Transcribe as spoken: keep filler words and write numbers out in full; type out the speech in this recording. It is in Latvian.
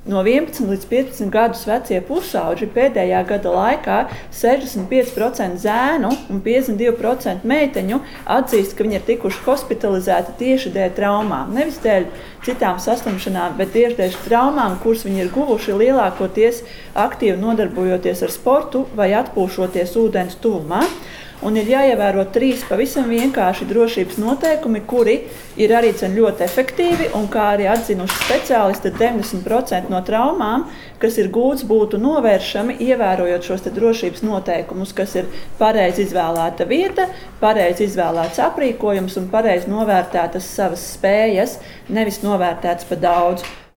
no vienpadsmit līdz piecpadsmit gadus vecie pusauģi pēdējā gada laikā sešdesmit pieci procenti zēnu un piecdesmit divi procenti meiteņu atzīst, ka viņi ir tikuši hospitalizēti tieši dēļ traumām. Nevis dēļ citām saslimšanām, bet tieši dēļ traumām, kuras viņi ir guvuši lielākoties aktīvi nodarbojoties ar sportu vai atpūšoties ūdens tuvumā. Un ir jāievēro trīs pavisam vienkārši drošības noteikumi, kuri ir arī ļoti efektīvi, un kā arī atzinuši speciālisti, deviņdesmit procenti no traumām, kas ir gūts, būtu novēršami, ievērojot šos drošības noteikumus, kas ir pareizi izvēlēta vieta, pareizi izvēlēts aprīkojums un pareizi novērtētas savas spējas, nevis novērtēts pa daudz.